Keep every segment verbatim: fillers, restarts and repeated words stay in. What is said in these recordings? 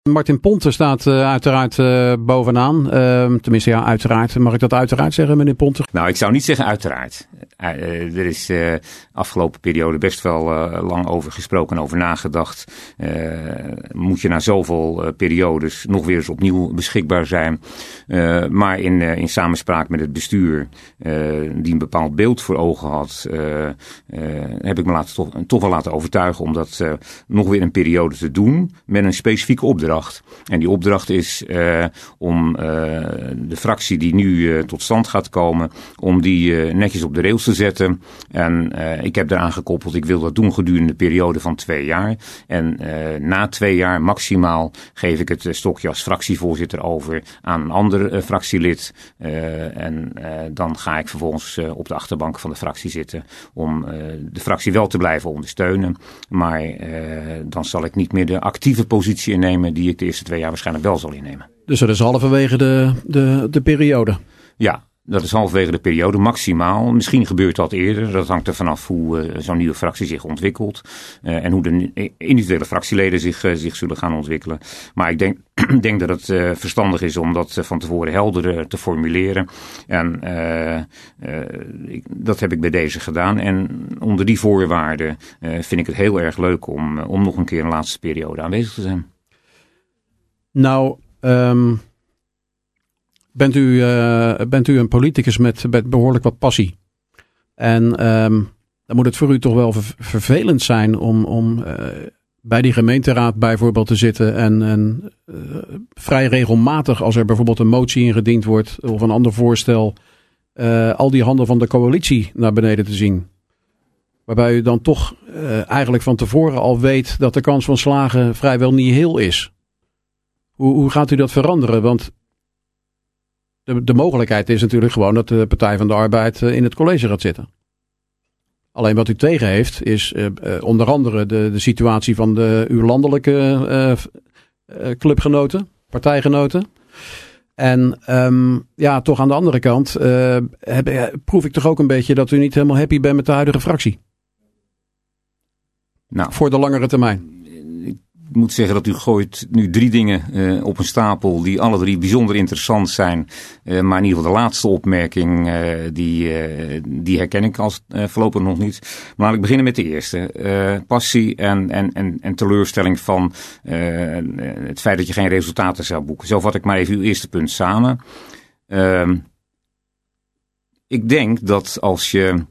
Martin Ponte staat uh, uiteraard uh, bovenaan. Uh, tenminste, ja, uiteraard. Mag ik dat uiteraard zeggen, meneer Ponte? Nou, ik zou niet zeggen uiteraard. Uh, uh, er is de uh, afgelopen periode best wel uh, lang over gesproken en over nagedacht. Uh, moet je na zoveel uh, periodes nog weer eens opnieuw beschikbaar zijn? Uh, maar in, uh, in samenspraak met het bestuur, uh, die een bepaald beeld voor ogen had, uh, uh, heb ik me laten, toch, toch wel laten overtuigen om dat uh, nog weer een periode te doen met een specifieke opdracht. En die opdracht is uh, om uh, de fractie die nu uh, tot stand gaat komen, om die uh, netjes op de rails te zetten. En uh, ik heb daaraan gekoppeld, ik wil dat doen gedurende een periode van twee jaar. En uh, na twee jaar maximaal geef ik het uh, stokje als fractievoorzitter over aan een ander uh, fractielid. Uh, en uh, dan ga ik vervolgens uh, op de achterbank van de fractie zitten om uh, de fractie wel te blijven ondersteunen. Maar uh, dan zal ik niet meer de actieve positie innemen die ik de eerste twee jaar waarschijnlijk wel zal innemen. Dus dat is halverwege de, de, de periode? Ja, dat is halverwege de periode, maximaal. Misschien gebeurt dat eerder. Dat hangt er vanaf hoe uh, zo'n nieuwe fractie zich ontwikkelt. Uh, en hoe de individuele fractieleden zich, uh, zich zullen gaan ontwikkelen. Maar ik denk, denk dat het uh, verstandig is om dat uh, van tevoren helder uh, te formuleren. En uh, uh, ik, dat heb ik bij deze gedaan. En onder die voorwaarden uh, vind ik het heel erg leuk om, uh, om nog een keer een laatste periode aanwezig te zijn. Nou, um, bent, u, uh, bent u een politicus met, met behoorlijk wat passie. En um, dan moet het voor u toch wel ver, vervelend zijn om, om uh, bij die gemeenteraad bijvoorbeeld te zitten. En, en uh, vrij regelmatig, als er bijvoorbeeld een motie ingediend wordt of een ander voorstel, uh, al die handen van de coalitie naar beneden te zien. Waarbij u dan toch uh, eigenlijk van tevoren al weet dat de kans van slagen vrijwel niet heel is. Hoe, hoe gaat u dat veranderen? Want de, de mogelijkheid is natuurlijk gewoon dat de Partij van de Arbeid in het college gaat zitten. Alleen wat u tegen heeft is uh, uh, onder andere de, de situatie van de, uw landelijke uh, uh, clubgenoten, partijgenoten. En um, ja, toch aan de andere kant uh, heb, uh, proef ik toch ook een beetje dat u niet helemaal happy bent met de huidige fractie. Nou, voor de langere termijn. Ik moet zeggen dat u gooit nu drie dingen uh, op een stapel die alle drie bijzonder interessant zijn. Uh, maar in ieder geval de laatste opmerking, uh, die, uh, die herken ik als uh, voorlopig nog niet. Maar laat ik beginnen met de eerste. Uh, passie en, en, en, en teleurstelling van uh, het feit dat je geen resultaten zou boeken. Zo vat ik maar even uw eerste punt samen. Uh, ik denk dat als je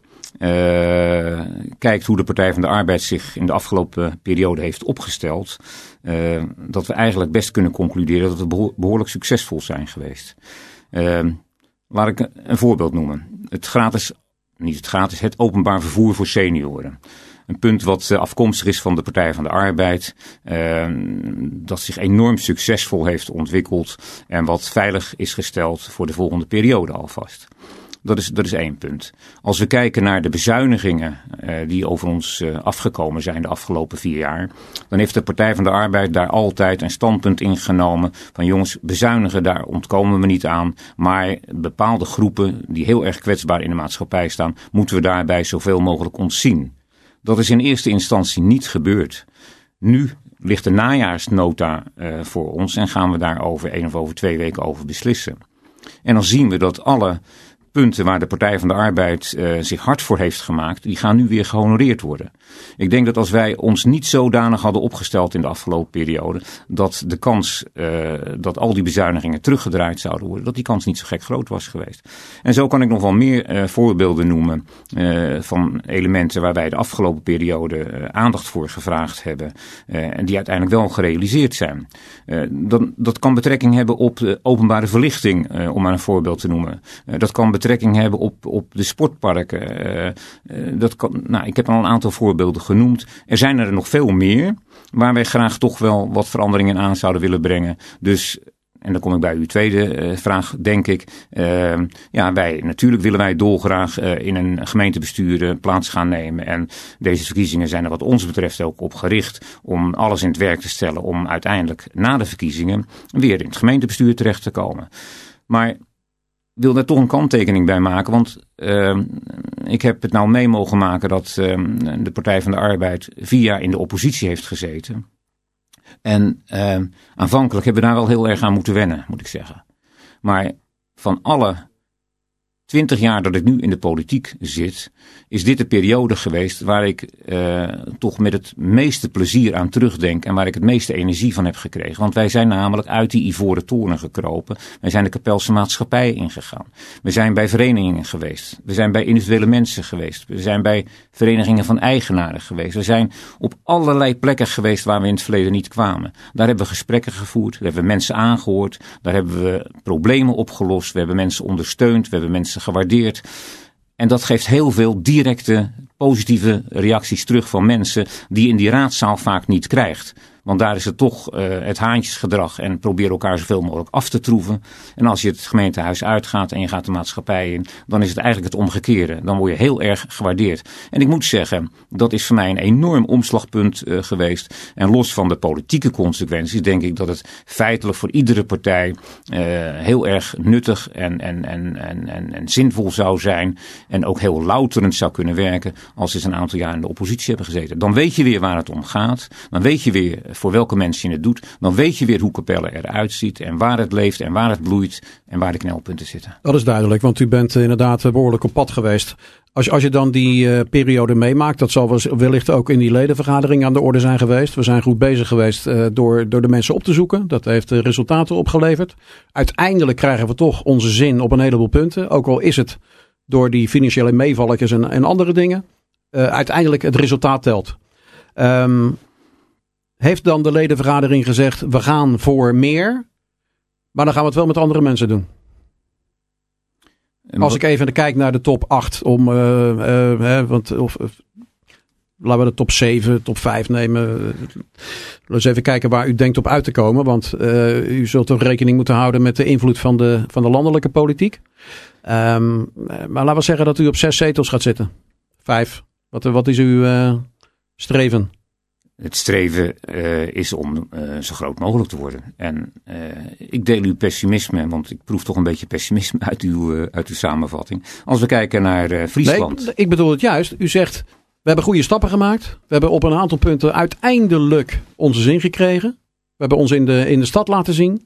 Uh, kijkt hoe de Partij van de Arbeid zich in de afgelopen periode heeft opgesteld, uh, dat we eigenlijk best kunnen concluderen dat we beho- behoorlijk succesvol zijn geweest. Uh, laat ik een voorbeeld noemen. Het gratis, niet het gratis, het openbaar vervoer voor senioren. Een punt wat afkomstig is van de Partij van de Arbeid, uh, dat zich enorm succesvol heeft ontwikkeld en wat veilig is gesteld voor de volgende periode alvast. Dat is, dat is één punt. Als we kijken naar de bezuinigingen uh, die over ons uh, afgekomen zijn de afgelopen vier jaar, dan heeft de Partij van de Arbeid daar altijd een standpunt in genomen van jongens, bezuinigen, daar ontkomen we niet aan. Maar bepaalde groepen die heel erg kwetsbaar in de maatschappij staan, moeten we daarbij zoveel mogelijk ontzien. Dat is in eerste instantie niet gebeurd. Nu ligt de najaarsnota uh, voor ons en gaan we daar over één of over twee weken over beslissen. En dan zien we dat alle punten waar de Partij van de Arbeid uh, zich hard voor heeft gemaakt, die gaan nu weer gehonoreerd worden. Ik denk dat als wij ons niet zodanig hadden opgesteld in de afgelopen periode, dat de kans uh, dat al die bezuinigingen teruggedraaid zouden worden, dat die kans niet zo gek groot was geweest. En zo kan ik nog wel meer uh, voorbeelden noemen uh, van elementen waar wij de afgelopen periode uh, aandacht voor gevraagd hebben uh, en die uiteindelijk wel gerealiseerd zijn. Uh, dat, dat kan betrekking hebben op de openbare verlichting, uh, om maar een voorbeeld te noemen. Uh, dat kan betrekking hebben op, op de sportparken. Uh, uh, dat kan, nou, ik heb al een aantal voorbeelden genoemd. Er zijn er nog veel meer waar wij graag toch wel wat veranderingen aan zouden willen brengen. Dus, en dan kom ik bij uw tweede uh, vraag, denk ik. Uh, ja, wij, natuurlijk willen wij dolgraag uh, in een gemeentebestuur uh, plaats gaan nemen. En deze verkiezingen zijn er wat ons betreft ook op gericht om alles in het werk te stellen om uiteindelijk na de verkiezingen weer in het gemeentebestuur terecht te komen. Maar ik wil daar toch een kanttekening bij maken, want uh, ik heb het nou mee mogen maken dat uh, de Partij van de Arbeid vier jaar in de oppositie heeft gezeten. En uh, aanvankelijk hebben we daar wel heel erg aan moeten wennen, moet ik zeggen. Maar van alle twintig jaar dat ik nu in de politiek zit, is dit de periode geweest waar ik uh, toch met het meeste plezier aan terugdenk en waar ik het meeste energie van heb gekregen. Want wij zijn namelijk uit die ivoren toren gekropen. Wij zijn de Kapelse maatschappij ingegaan. We zijn bij verenigingen geweest. We zijn bij individuele mensen geweest. We zijn bij verenigingen van eigenaren geweest. We zijn op allerlei plekken geweest waar we in het verleden niet kwamen. Daar hebben we gesprekken gevoerd. Daar hebben we mensen aangehoord. Daar hebben we problemen opgelost. We hebben mensen ondersteund. We hebben mensen gewaardeerd. En dat geeft heel veel directe positieve reacties terug van mensen die je in die raadzaal vaak niet krijgt. Want daar is het toch uh, het haantjesgedrag en probeer elkaar zoveel mogelijk af te troeven. En als je het gemeentehuis uitgaat en je gaat de maatschappij in, dan is het eigenlijk het omgekeerde. Dan word je heel erg gewaardeerd. En ik moet zeggen, dat is voor mij een enorm omslagpunt uh, geweest. En los van de politieke consequenties denk ik dat het feitelijk voor iedere partij uh, heel erg nuttig en, en, en, en, en, en zinvol zou zijn. En ook heel louterend zou kunnen werken als ze een aantal jaar in de oppositie hebben gezeten. Dan weet je weer waar het om gaat. Dan weet je weer voor welke mensen je het doet. Dan weet je weer hoe Capelle eruit ziet en waar het leeft en waar het bloeit en waar de knelpunten zitten. Dat is duidelijk, want u bent inderdaad behoorlijk op pad geweest. Als, als je dan die uh, periode meemaakt, dat zal wellicht ook in die ledenvergadering aan de orde zijn geweest. We zijn goed bezig geweest uh, door, door de mensen op te zoeken. Dat heeft uh, resultaten opgeleverd. Uiteindelijk krijgen we toch onze zin op een heleboel punten. Ook al is het door die financiële meevalletjes en, en andere dingen. Uh, uiteindelijk het resultaat telt. Um, Heeft dan de ledenvergadering gezegd, we gaan voor meer, maar dan gaan we het wel met andere mensen doen. En Als ik even kijk naar de top acht, om, uh, uh, hè, want, of, uh, laten we de top zeven, top vijf nemen. Laten we eens even kijken waar u denkt op uit te komen, want uh, u zult toch rekening moeten houden met de invloed van de, van de landelijke politiek. Um, maar laten we zeggen dat u op zes zetels gaat zitten. Vijf. Wat, wat is uw uh, streven? Het streven uh, is om uh, zo groot mogelijk te worden. En uh, ik deel uw pessimisme, want ik proef toch een beetje pessimisme uit uw, uh, uit uw samenvatting. Als we kijken naar uh, Friesland. Nee, ik bedoel het juist. U zegt, we hebben goede stappen gemaakt. We hebben op een aantal punten uiteindelijk onze zin gekregen. We hebben ons in de, in de stad laten zien.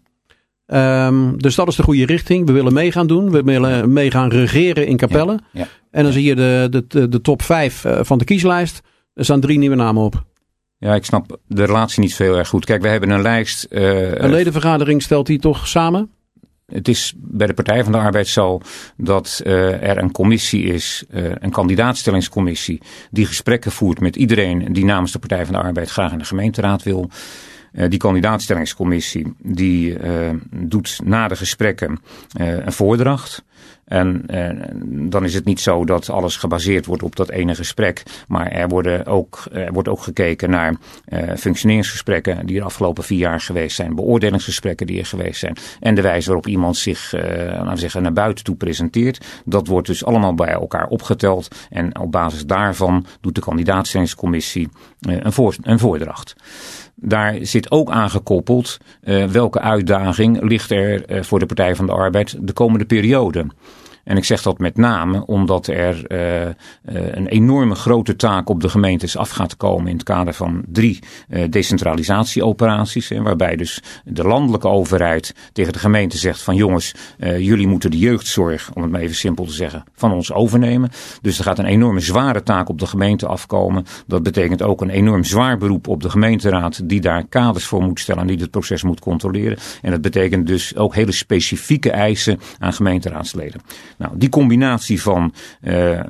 Um, dus dat is de goede richting. We willen mee gaan doen. We willen mee gaan regeren in Capelle. Ja, ja, en dan ja. zie je de, de, de top vijf van de kieslijst. Er staan drie nieuwe namen op. Ja, ik snap de relatie niet zo heel erg goed. Kijk, we hebben een lijst. Uh, een ledenvergadering stelt die toch samen? Het is bij de Partij van de Arbeid zo dat uh, er een commissie is, uh, een kandidaatstellingscommissie, die gesprekken voert met iedereen die namens de Partij van de Arbeid graag in de gemeenteraad wil. Uh, die kandidaatstellingscommissie die uh, doet na de gesprekken uh, een voordracht. En uh, dan is het niet zo dat alles gebaseerd wordt op dat ene gesprek. Maar er, worden ook, er wordt ook gekeken naar uh, functioneringsgesprekken die er afgelopen vier jaar geweest zijn. Beoordelingsgesprekken die er geweest zijn. En de wijze waarop iemand zich uh, laten we zeggen, naar buiten toe presenteert. Dat wordt dus allemaal bij elkaar opgeteld. En op basis daarvan doet de kandidaatstellingscommissie uh, een, voor, een voordracht. Daar zit ook aangekoppeld uh, welke uitdaging ligt er uh, voor de Partij van de Arbeid de komende periode. En ik zeg dat met name omdat er uh, uh, een enorme grote taak op de gemeentes af gaat komen in het kader van drie uh, decentralisatieoperaties. Hè, waarbij dus de landelijke overheid tegen de gemeente zegt van jongens, uh, jullie moeten de jeugdzorg, om het maar even simpel te zeggen, van ons overnemen. Dus er gaat een enorme zware taak op de gemeente afkomen. Dat betekent ook een enorm zwaar beroep op de gemeenteraad die daar kaders voor moet stellen en die het proces moet controleren. En dat betekent dus ook hele specifieke eisen aan gemeenteraadsleden. Nou, die combinatie van uh, uh,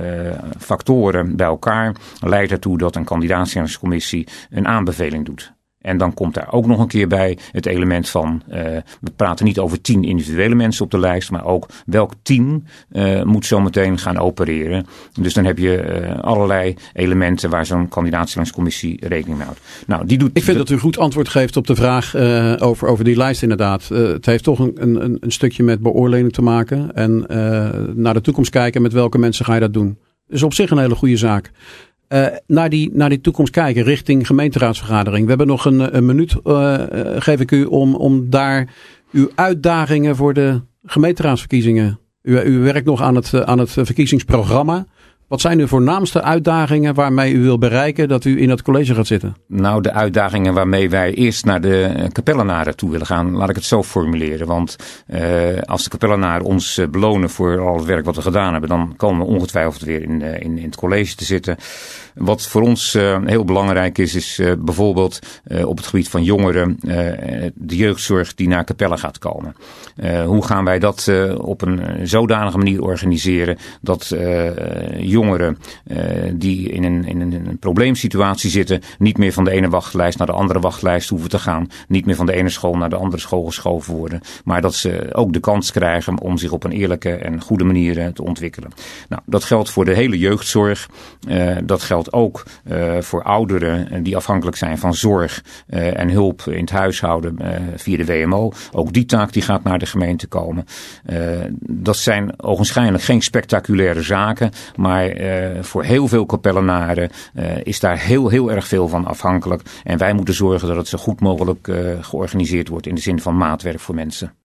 factoren bij elkaar leidt ertoe dat een kandidaatstellingscommissie een aanbeveling doet. En dan komt daar ook nog een keer bij het element van, uh, we praten niet over tien individuele mensen op de lijst, maar ook welk team uh, moet zo meteen gaan opereren. Dus dan heb je uh, allerlei elementen waar zo'n kandidaatstellingscommissie rekening mee houdt. Nou, die doet. Ik vind dat u goed antwoord geeft op de vraag uh, over, over die lijst inderdaad. Uh, het heeft toch een, een, een stukje met beoordeling te maken en uh, naar de toekomst kijken met welke mensen ga je dat doen. Dus op zich een hele goede zaak. Uh, naar, die, naar die toekomst kijken richting gemeenteraadsvergadering. We hebben nog een, een minuut, uh, geef ik u, om, om daar uw uitdagingen voor de gemeenteraadsverkiezingen. U, u werkt nog aan het, aan het verkiezingsprogramma. Wat zijn uw voornaamste uitdagingen waarmee u wil bereiken dat u in het college gaat zitten? Nou, de uitdagingen waarmee wij eerst naar de kapellenaren toe willen gaan, laat ik het zo formuleren. Want uh, als de kapellenaren ons uh, belonen voor al het werk wat we gedaan hebben, dan komen we ongetwijfeld weer in, uh, in, in het college te zitten. Wat voor ons uh, heel belangrijk is, is uh, bijvoorbeeld uh, op het gebied van jongeren, uh, de jeugdzorg die naar Capelle gaat komen. Uh, hoe gaan wij dat uh, op een zodanige manier organiseren dat uh, jongeren uh, die in een, in, een, in een probleemsituatie zitten, niet meer van de ene wachtlijst naar de andere wachtlijst hoeven te gaan, niet meer van de ene school naar de andere school geschoven worden, maar dat ze ook de kans krijgen om zich op een eerlijke en goede manier uh, te ontwikkelen. Nou, dat geldt voor de hele jeugdzorg. Uh, dat geldt ook uh, voor ouderen die afhankelijk zijn van zorg uh, en hulp in het huishouden uh, via de W M O. Ook die taak die gaat naar de gemeente komen. Uh, dat zijn ogenschijnlijk geen spectaculaire zaken, maar uh, voor heel veel kapellenaren uh, is daar heel, heel erg veel van afhankelijk. En wij moeten zorgen dat het zo goed mogelijk uh, georganiseerd wordt in de zin van maatwerk voor mensen.